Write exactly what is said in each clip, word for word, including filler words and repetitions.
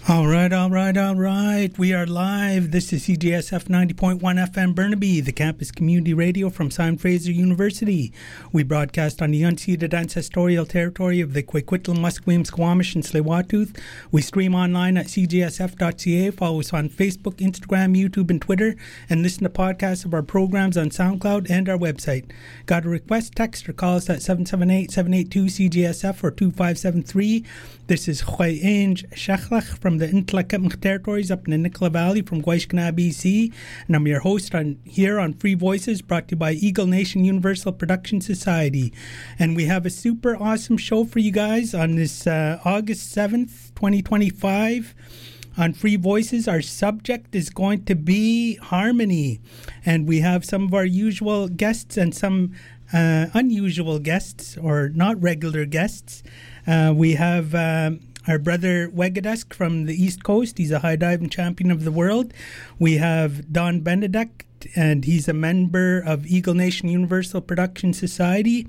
All right, all right, all right. We are live. This is C J S F ninety point one F M Burnaby, the campus community radio from Simon Fraser University. We broadcast on the unceded ancestral territory of the Coquitlam, Musqueam, Squamish, and Tsleil-Waututh. We stream online at c j s f dot c a. Follow us on Facebook, Instagram, YouTube, and Twitter, and listen to podcasts of our programs on SoundCloud and our website. Got a request? Text or call us at seven seven eight, seven eight two, C J S F or two five seven three. This is Khoi Ainge Shachlach from the Intlakatmach territories up in the Nicola Valley from Gwaiskana, B C. And I'm your host on here on Free Voices, brought to you by Eagle Nation Universal Production Society. And we have a super awesome show for you guys on this uh, August seventh, twenty twenty-five. On Free Voices, our subject is going to be harmony. And we have some of our usual guests and some uh, unusual guests, or not regular guests. Uh, we have um, our brother Wegadusk from the East Coast. He's a high diving champion of the world. We have Don Benedict, and he's a member of Eagle Nation Universal Production Society.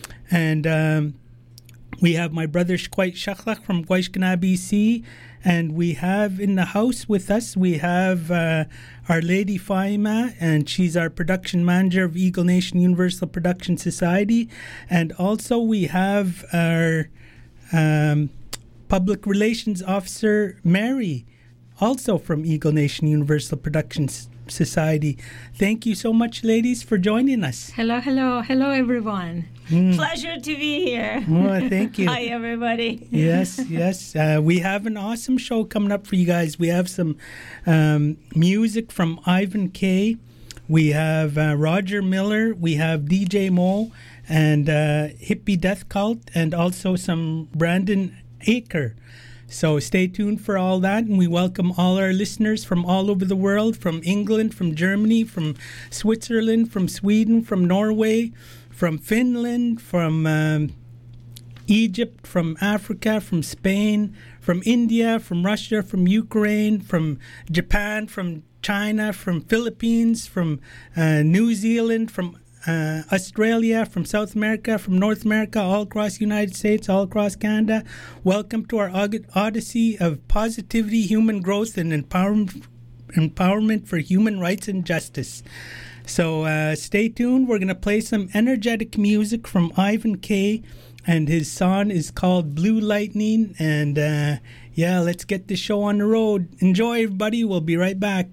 And um, we have my brother Shkwait Shachlach from Gwaiskana, B C. And we have in the house with us, we have uh, our lady Faima, and she's our production manager of Eagle Nation Universal Production Society. And also we have our um, public relations officer, Mary, also from Eagle Nation Universal Production Society. Thank you so much, ladies, for joining us. Hello, hello, hello, everyone. Mm. Pleasure to be here. Oh, thank you. Hi, everybody. Yes, yes. Uh, we have an awesome show coming up for you guys. We have some um, music from Ivan K. We have uh, Roger Miller. We have D J Mo and uh, Hippie Death Cult, and also some Brandon Aker. So stay tuned for all that, and we welcome all our listeners from all over the world, from England, from Germany, from Switzerland, from Sweden, from Norway, from Finland, from um, Egypt, from Africa, from Spain, from India, from Russia, from Ukraine, from Japan, from China, from Philippines, from uh, New Zealand, from Uh, Australia, from South America, from North America, all across the United States, all across Canada. Welcome to our odyssey of positivity, human growth, and empowerment, empowerment for human rights and justice. So uh, stay tuned. We're going to play some energetic music from Ivan K. And his song is called Blue Lightning. And uh, yeah, let's get the show on the road. Enjoy, everybody. We'll be right back.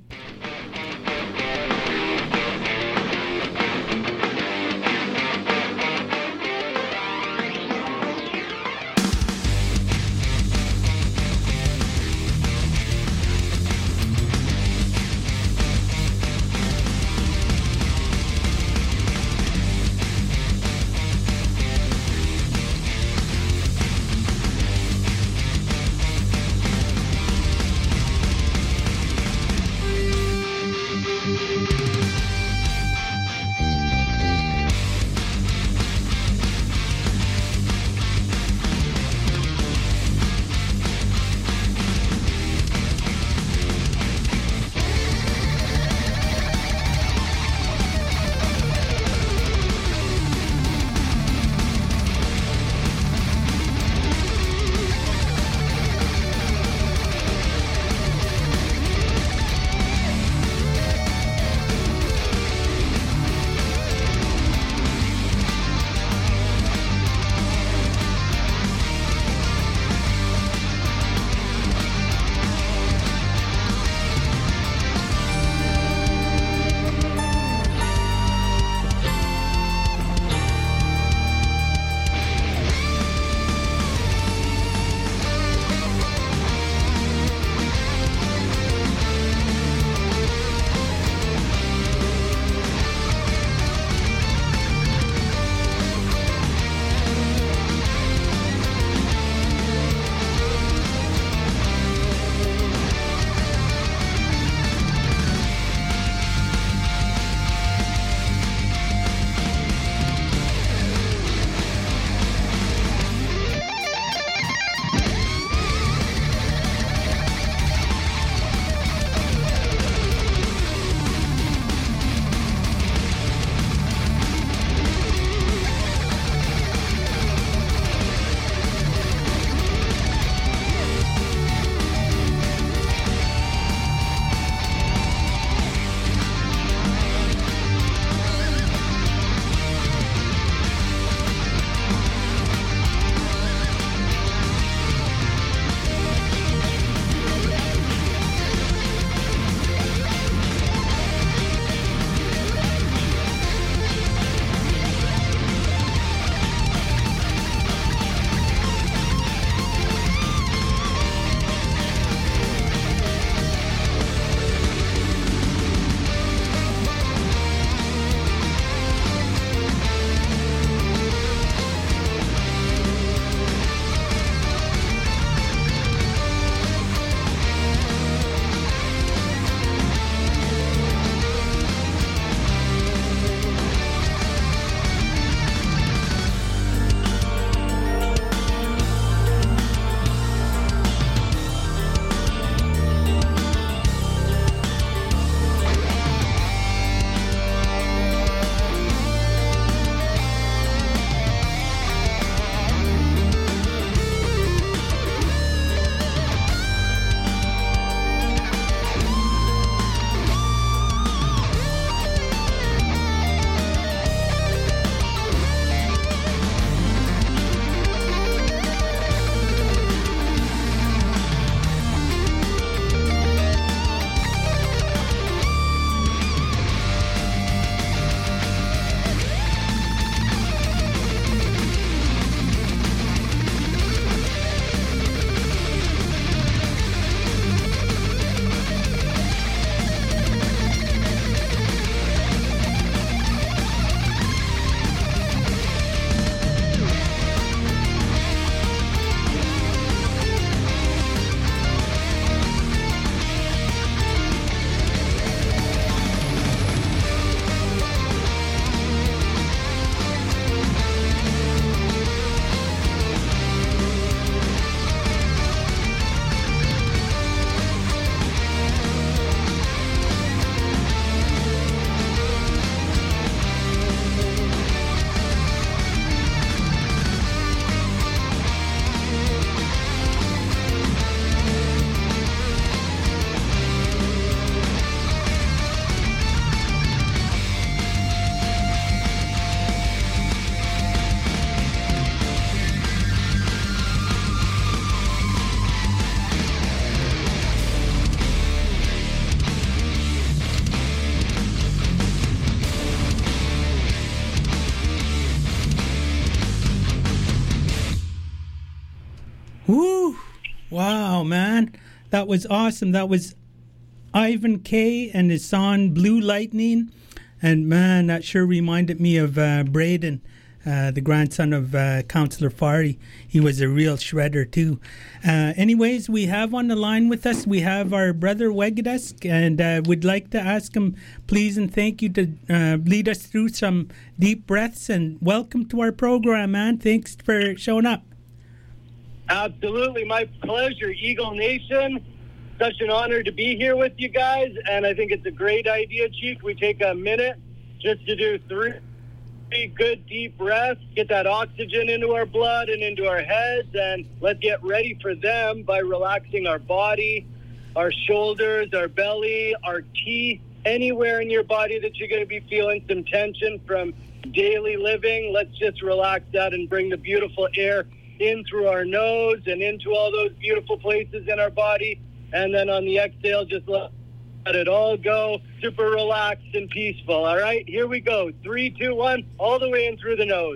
Woo! Wow, man. That was awesome. That was Ivan Kay and his song Blue Lightning. And man, that sure reminded me of uh, Braden, uh, the grandson of uh, Councillor Farry. He was a real shredder too. Uh, anyways, we have on the line with us, we have our brother Wegedesk, and uh, would like to ask him, please and thank you, to uh, lead us through some deep breaths. And welcome to our program, man. Thanks for showing up. Absolutely, my pleasure, Eagle Nation. Such an honor to be here with you guys, and I think it's a great idea, Chief. We take a minute just to do three good deep breaths, get that oxygen into our blood and into our heads, and let's get ready for them by relaxing our body, our shoulders, our belly, our teeth, anywhere in your body that you're going to be feeling some tension from daily living. Let's just relax that and bring the beautiful air in through our nose and into all those beautiful places in our body. And then on the exhale, just let, let it all go. Super relaxed and peaceful. All right, here we go. Three, two, one, all the way in through the nose.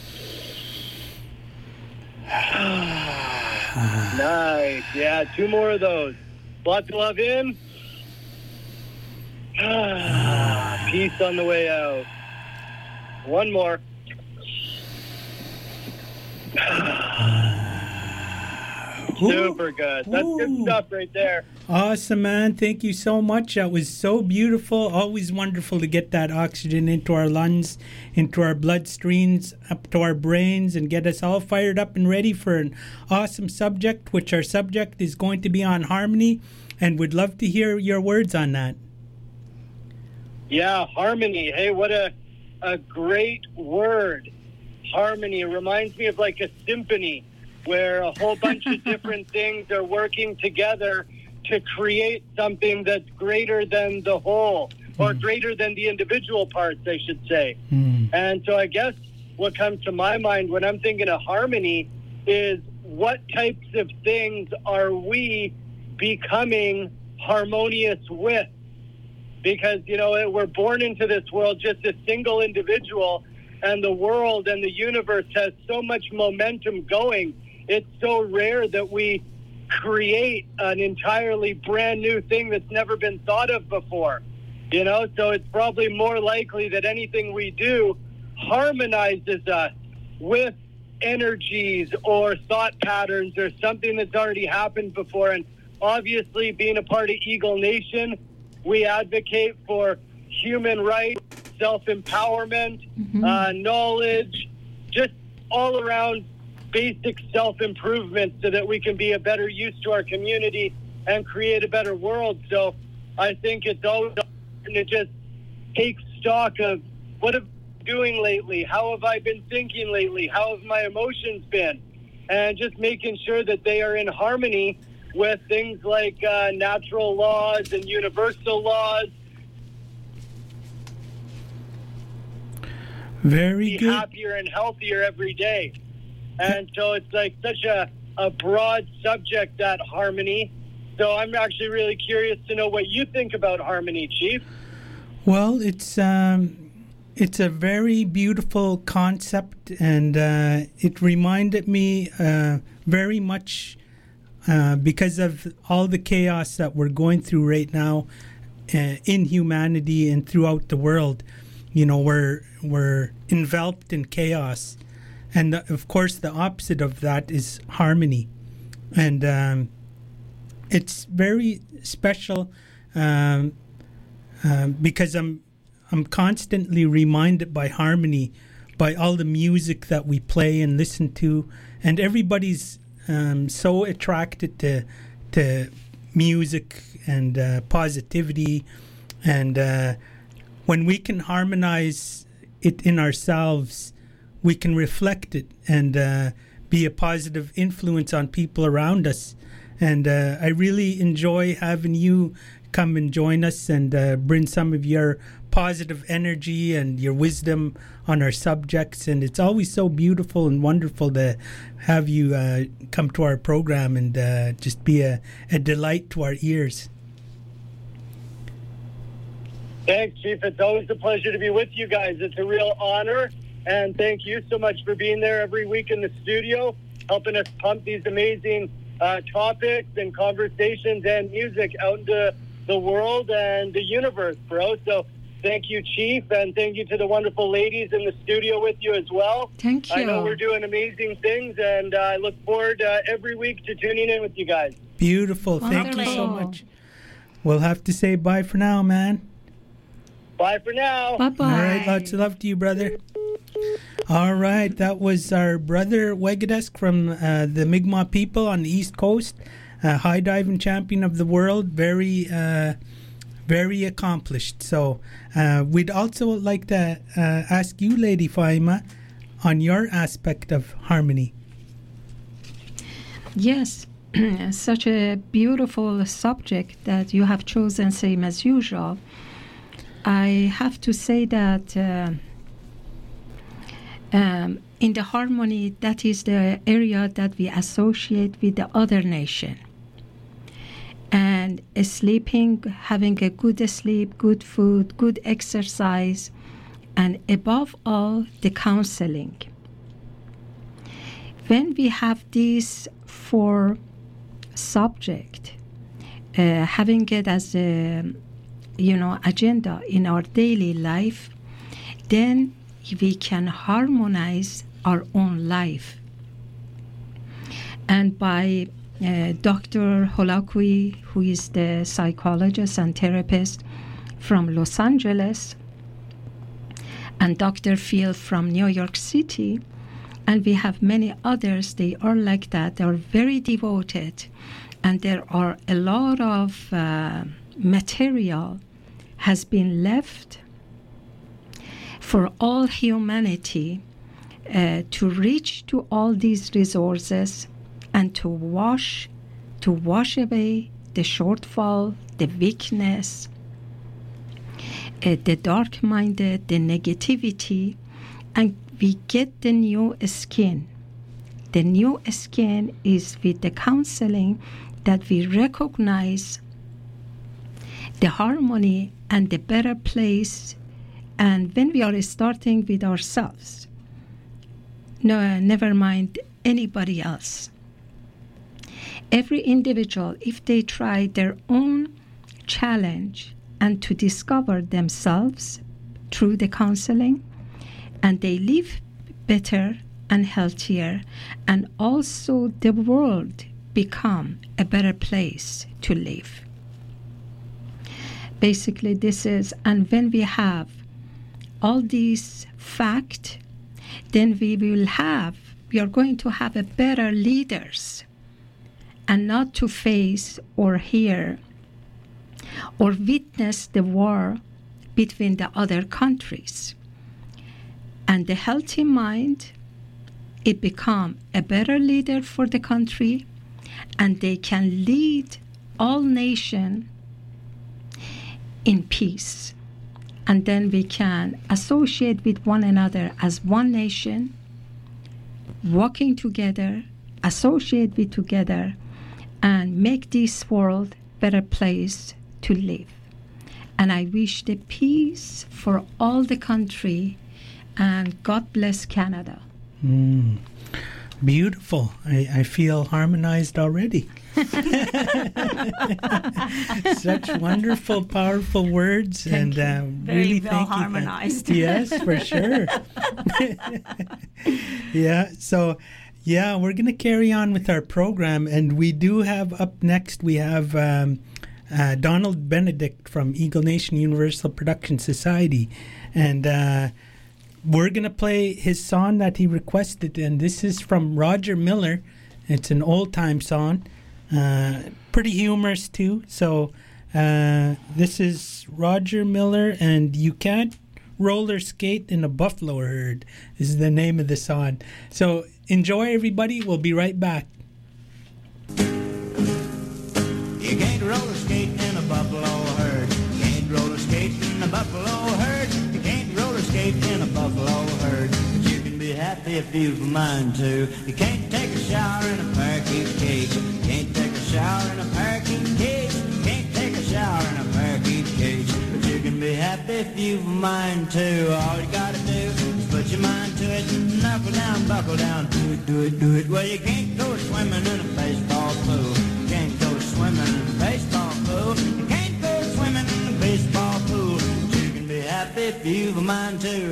Nice. Yeah, two more of those. Lots of love in. Peace on the way out. One more. Super good. That's Ooh. Good stuff right there. Awesome, man. Thank you so much. That was so beautiful. Always wonderful to get that oxygen into our lungs, into our bloodstreams, up to our brains, and get us all fired up and ready for an awesome subject, which our subject is going to be on harmony, and would love to hear your words on that. Yeah, harmony. Hey, what a, a great word. Harmony. It reminds me of like a symphony, where a whole bunch of different things are working together to create something that's greater than the whole, or mm. greater than the individual parts, I should say. Mm. And so I guess what comes to my mind when I'm thinking of harmony is, what types of things are we becoming harmonious with? Because, you know, we're born into this world just a single individual, and the world and the universe has so much momentum going. It's so rare that we create an entirely brand new thing that's never been thought of before, you know? So it's probably more likely that anything we do harmonizes us with energies or thought patterns or something that's already happened before. And obviously, being a part of Eagle Nation, we advocate for human rights, self-empowerment, mm-hmm. uh, knowledge, just all around basic self-improvement so that we can be a better use to our community and create a better world. So I think it's always important to just take stock of, what have I been doing lately? How have I been thinking lately? How have my emotions been? And just making sure that they are in harmony with things like uh, natural laws and universal laws. Very be good. Happier and healthier every day. And so it's like such a, a broad subject, that harmony. So I'm actually really curious to know what you think about harmony, Chief. Well, it's um, it's a very beautiful concept, and uh, it reminded me uh, very much uh, because of all the chaos that we're going through right now uh, in humanity and throughout the world. You know, we're we're enveloped in chaos. And the, of course, the opposite of that is harmony. And um, it's very special um, uh, because I'm I'm constantly reminded by harmony, by all the music that we play and listen to. And everybody's um, so attracted to, to music and uh, positivity. And uh, when we can harmonize it in ourselves, we can reflect it and uh, be a positive influence on people around us. And uh, I really enjoy having you come and join us and uh, bring some of your positive energy and your wisdom on our subjects. And it's always so beautiful and wonderful to have you uh, come to our program and uh, just be a, a delight to our ears. Thanks, Chief. It's always a pleasure to be with you guys. It's a real honor. And thank you so much for being there every week in the studio. helping us pump these amazing uh, topics and conversations and music out into the world and the universe, bro. So thank you, Chief, and thank you to the wonderful ladies in the studio with you as well. Thank you. I know we're doing amazing things, and uh, I look forward uh, every week to tuning in with you guys. Beautiful. Thank you so much. We'll have to say bye for now, man. Bye for now. Bye-bye. All right, lots of love to you, brother. All right, that was our brother Wegadesk from uh, the Mi'kmaq people on the East Coast, uh, high diving champion of the world, very, uh, very accomplished. So uh, we'd also like to uh, ask you, Lady Faima, on your aspect of harmony. Yes, such a beautiful subject that you have chosen, same as usual. I have to say that uh, um, in the harmony, that is the area that we associate with the other nation. And sleeping, having a good sleep, good food, good exercise, and above all, the counseling. When we have these four subjects, uh, having it as a you know, agenda in our daily life, then we can harmonize our own life. And by uh, Doctor Holakui, who is the psychologist and therapist from Los Angeles, and Doctor Phil from New York City, and we have many others, they are like that. They are very devoted, and there are a lot of uh, material has been left for all humanity uh, to reach to all these resources and to wash, to wash away the shortfall, the weakness, uh, the dark-minded, the negativity, and we get the new skin. The new skin is with the counseling that we recognize the harmony and the better place, and when we are starting with ourselves, no, never mind anybody else. Every individual, if they try their own challenge and to discover themselves through the counseling, and they live better and healthier, and also the world become a better place to live. Basically, this is, and when we have all these facts, then we will have, we are going to have a better leaders, and not to face or hear or witness the war between the other countries. And the healthy mind, it become a better leader for the country, and they can lead all nations in peace. And then we can associate with one another as one nation, working together, associate with together, and make this world a better place to live. And I wish the peace for all the country, and God bless Canada. Mm. Beautiful. I, I feel harmonized already. Such wonderful, powerful words, Thank and uh, Very really well thank harmonized. you. Yes, for sure. Yeah. So, yeah, we're going to carry on with our program, and we do have up next. We have um, uh, Donald Benedict from Eagle Nation Universal Production Society, and. Uh, We're going to play his song that he requested, and this is from Roger Miller. It's an old-time song, uh, pretty humorous too. So uh, this is Roger Miller, and You Can't Roller Skate in a Buffalo Herd is the name of the song. So enjoy, everybody. We'll be right back. You can't roller skate in a buffalo herd. You can't roller skate in a buffalo herd. You can't roller skate in a buffalo herd. But you can be happy if you've a mind to. You can't take a shower in a parakeet cage. You can't take a shower in a parakeet cage. You can't take a shower in a parakeet cage. But you can be happy if you've a mind to. All you gotta do is put your mind to it. knuckle down, buckle down, do it, do it, do it. Well, you can't go swimming in a baseball pool. You can't go swimming in a baseball pool. You can't go swimming in a baseball pool. But you can be happy if you've a mind to.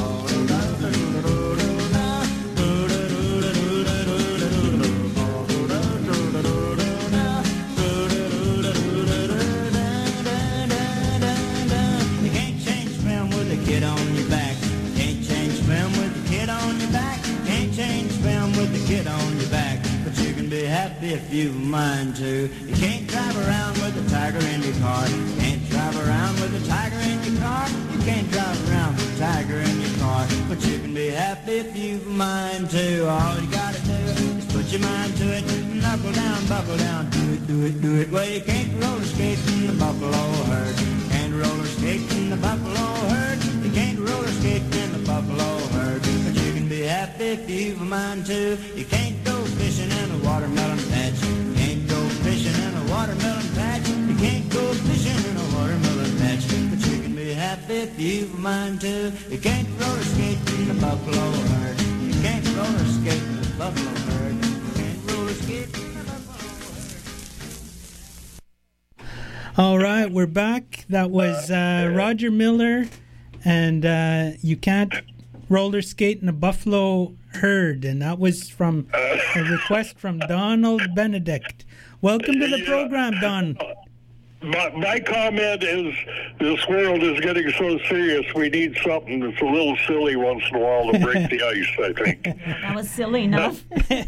Kid on your back, but you can be happy if you've a mind to. You can't drive around with a tiger in your car. You can't drive around with a tiger in your car. You can't drive around with a tiger in your car, but you can be happy if you've a mind to. All you gotta do is put your mind to it. Knuckle down, buckle down, do it, do it, do it. Well, you can't roller skate in the buffalo herd. You can't roller skate in the buffalo herd. You can't roller skate in the buffalo herd, but you can be happy if you've a mind to. You can't go fishing in a watermelon patch. You can't go fishing in a watermelon patch. You can't go fishing in a watermelon patch, but you can be happy if you've a mind to. You can't roller skate in the buffalo herd. You can't roller skate in the buffalo herd. You can't roller skate in the buffalo herd. All right, we're back. That was uh, Roger Miller, and uh, you can't roller skate in a buffalo herd, and that was from a request from Donald Benedict. Welcome to the yeah. program, Don. My, my comment is this world is getting so serious, we need something that's a little silly once in a while to break the ice, I think. That was silly enough.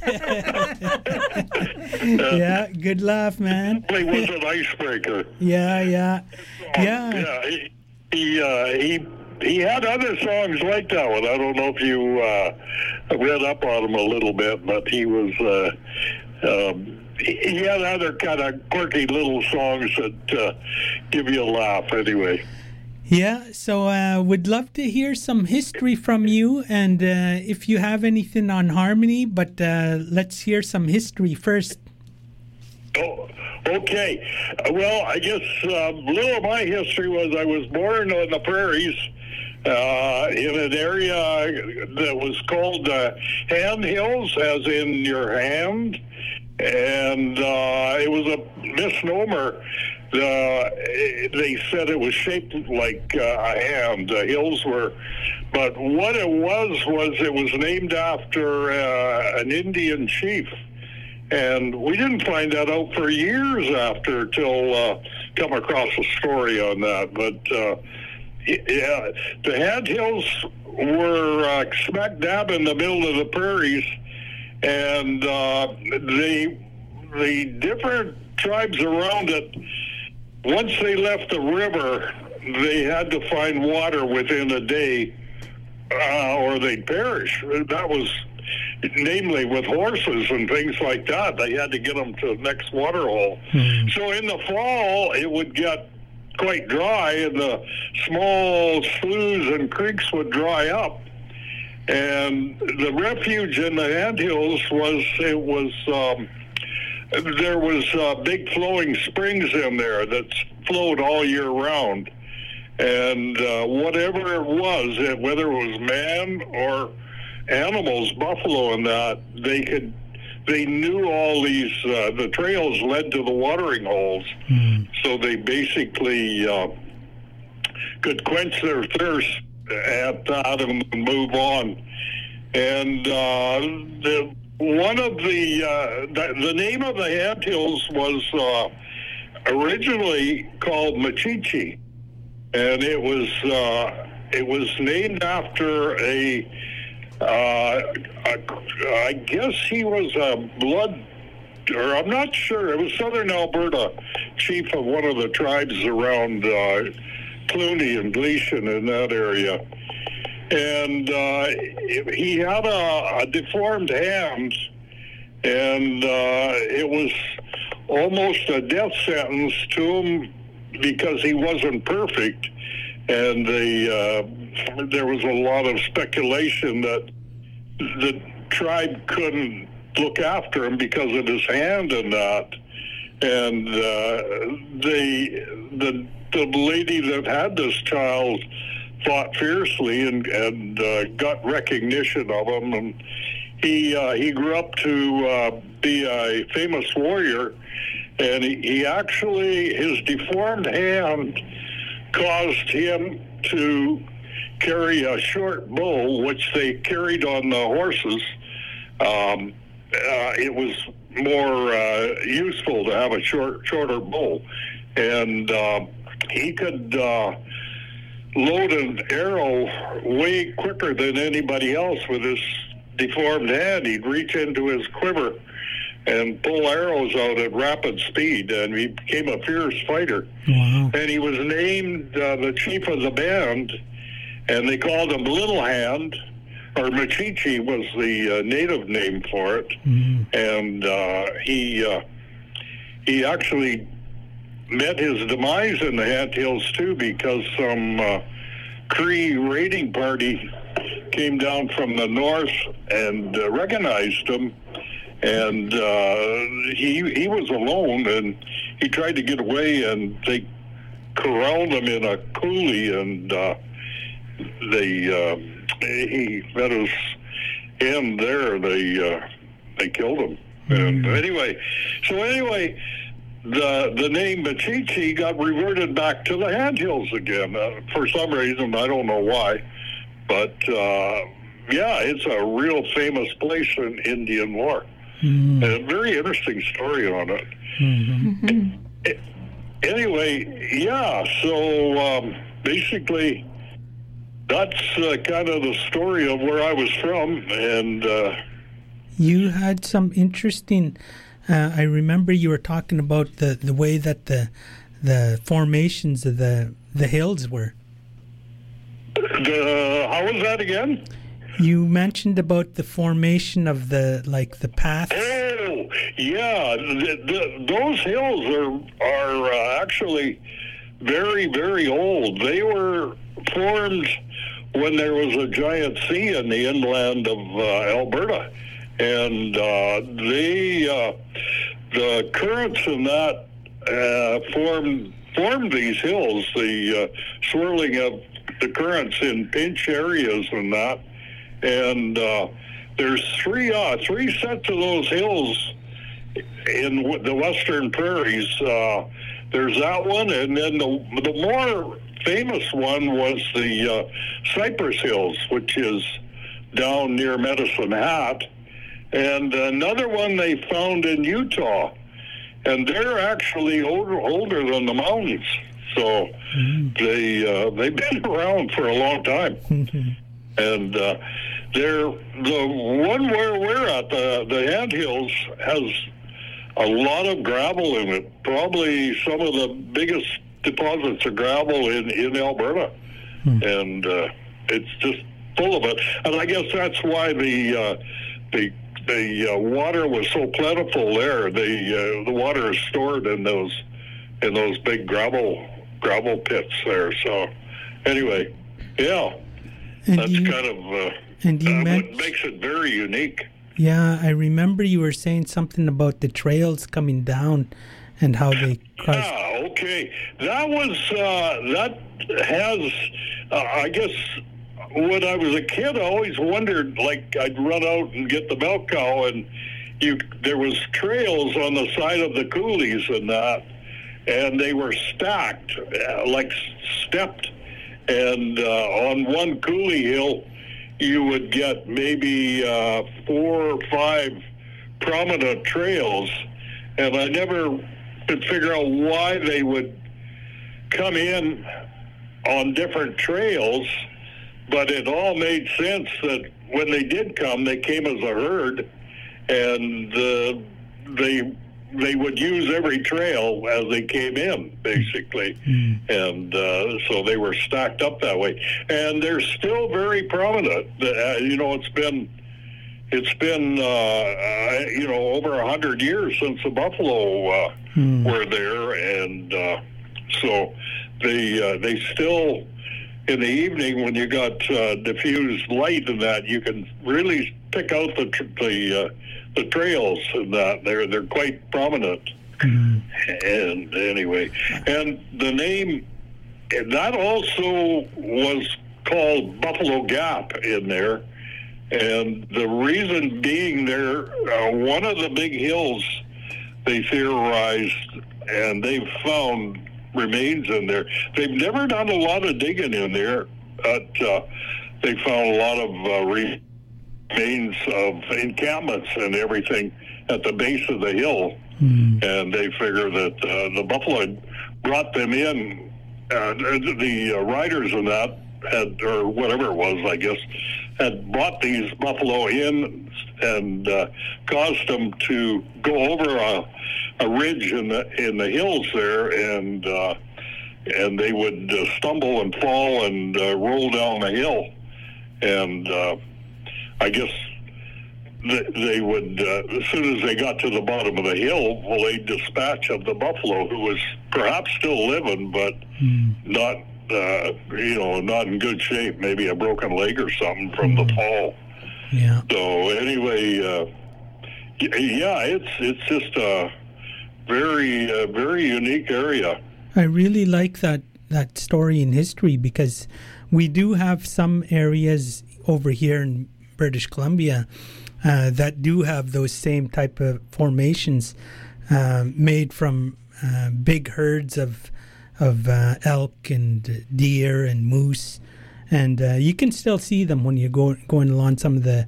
Yeah, good laugh, man. It was an icebreaker. Yeah, yeah. Yeah. Yeah, he, he, uh, he He had other songs like that one. I don't know if you uh, read up on him a little bit, but he was uh, um, he, he had other kind of quirky little songs that uh, give you a laugh anyway. Yeah, so uh, would love to hear some history from you, and uh, if you have anything on Harmony, but uh, let's hear some history first. Oh, okay. Well, I guess uh, a little of my history was I was born on the prairies uh, in an area that was called uh, Hand Hills, as in your hand, and uh, it was a misnomer. Uh, they said it was shaped like uh, a hand. The hills were, but what it was was it was named after uh, an Indian chief. And we didn't find that out for years after, till uh, come across a story on that. But uh, yeah, the Hand Hills were uh, smack dab in the middle of the prairies, and uh, the the different tribes around it, once they left the river, they had to find water within a day, uh, or they'd perish. That was. Namely with horses and things like that. They had to get them to the next water hole. Mm-hmm. So in the fall, it would get quite dry, and the small sloughs and creeks would dry up. And the refuge in the Hand Hills was, it was, um, there was uh, big flowing springs in there that flowed all year round. And uh, whatever it was, whether it was man or animals, buffalo and that, they could, they knew all these, uh, the trails led to the watering holes. Mm. So they basically uh, could quench their thirst at that and move on. And uh, the, one of the, uh, the, the name of the Hand Hills was uh, originally called Machichi. And it was, uh, it was named after a, Uh, I, I guess he was a blood, or I'm not sure, it was Southern Alberta, chief of one of the tribes around uh, Clooney and Gleason in that area. And uh, he had a, a deformed hand, and uh, it was almost a death sentence to him because he wasn't perfect. And the, uh, there was a lot of speculation that the tribe couldn't look after him because of his hand and that. And uh, the, the the lady that had this child fought fiercely and, and uh, got recognition of him. And he uh, he grew up to uh, be a famous warrior, and he, he actually, his deformed hand caused him to carry a short bow, which they carried on the horses. Um, uh, it was more uh, useful to have a short, shorter bow, and uh, he could uh, load an arrow way quicker than anybody else with his deformed hand. He'd reach into his quiver and pull arrows out at rapid speed, and he became a fierce fighter. Wow. And he was named uh, the chief of the band, and they called him Little Hand, or Machichi was the uh, native name for it. Mm. And uh, he uh, he actually met his demise in the Handhills too, because some uh, Cree raiding party came down from the north and uh, recognized him, and uh, he he was alone, and he tried to get away, and they corralled him in a coulee, and uh, they uh, he met his end there. They uh, they killed him. And anyway, so anyway, the the name Machichi got reverted back to the Handhills again uh, for some reason. I don't know why, but uh, yeah, it's a real famous place in Indian lore. Mm. A very interesting story on it. Mm-hmm. Mhm. Anyway, yeah, so um, basically that's uh, kind of the story of where I was from. And uh, You had some interesting, uh, I remember you were talking about the, the way that the the formations of the, the hills were. the, how was that again? You mentioned about the formation of the, like, the paths. Oh, yeah. The, the, those hills are are uh, actually very, very old. They were formed when there was a giant sea in the inland of uh, Alberta, and uh, they uh, the currents in that uh, formed formed these hills. The uh, swirling of the currents in pinch areas and that. And uh, there's three uh, three sets of those hills in w- the western prairies. Uh, there's that one, and then the, the more famous one was the uh, Cypress Hills, which is down near Medicine Hat. And another one they found in Utah, and they're actually older, older than the mountains. So mm. they, uh, they've been around for a long time. And uh, they're, the one where we're at, the, the Handhills, has a lot of gravel in it. Probably some of the biggest deposits of gravel in, in Alberta. Hmm. And uh, it's just full of it. And I guess that's why the uh, the the uh, water was so plentiful there. The uh, the water is stored in those in those big gravel gravel pits there. So anyway, yeah. And That's you, kind of uh, and you uh, meant, what makes it very unique. Yeah, I remember you were saying something about the trails coming down and how they caused... Yeah, okay. That was, uh, that has, uh, I guess, when I was a kid, I always wondered, like, I'd run out and get the milk cow, and you there was trails on the side of the coulees and that, and they were stacked, uh, like stepped. And uh, on one coulee hill, you would get maybe uh, four or five prominent trails. And I never could figure out why they would come in on different trails, but it all made sense that when they did come, they came as a herd, and uh, they they would use every trail as they came in, basically. Mm. And uh, so they were stacked up that way. And they're still very prominent. Uh, you know, it's been, it's been uh, uh, you know, over a hundred years since the buffalo uh, mm. were there. And uh, so they, uh, they still, in the evening when you got uh, diffused light and that, you can really pick out the, the uh, the trails and that. They're they're quite prominent. Mm-hmm. And anyway, and the name, that also was called Buffalo Gap in there. And the reason being there, uh, one of the big hills they theorized, and they've found remains in there. They've never done a lot of digging in there, but uh, they found a lot of uh, remains of encampments and everything at the base of the hill. Mm. And they figure that uh, the buffalo had brought them in. Uh, the uh, riders and that had, or whatever it was, I guess, had brought these buffalo in and uh, caused them to go over a, a ridge in the in the hills there, and uh, and they would uh, stumble and fall and uh, roll down the hill, and uh, I guess th- they would uh, as soon as they got to the bottom of the hill, well, they'd dispatch of the buffalo, who was perhaps still living, but mm. not. Uh, you know, not in good shape, maybe a broken leg or something from mm. the fall. Yeah. So anyway, uh, yeah, it's it's just a very uh, very unique area. I really like that that story in history, because we do have some areas over here in British Columbia uh, that do have those same type of formations uh, made from uh, big herds of of uh, elk and deer and moose, and uh, you can still see them when you're go, going along some of the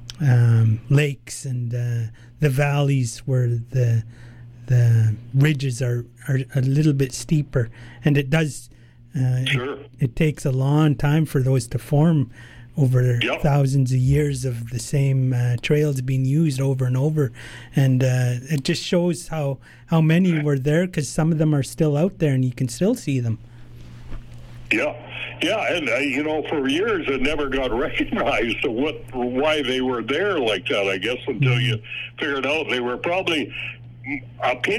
um, lakes and uh, the valleys where the the ridges are, are a little bit steeper, and it does uh, sure. it, it takes a long time for those to form over yep. thousands of years of the same uh, trails being used over and over, and uh, it just shows how, how many were there, because some of them are still out there and you can still see them. Yeah, yeah, and uh, you know, for years it never got recognized what why they were there like that, I guess, until mm-hmm. you figured out they were probably opinion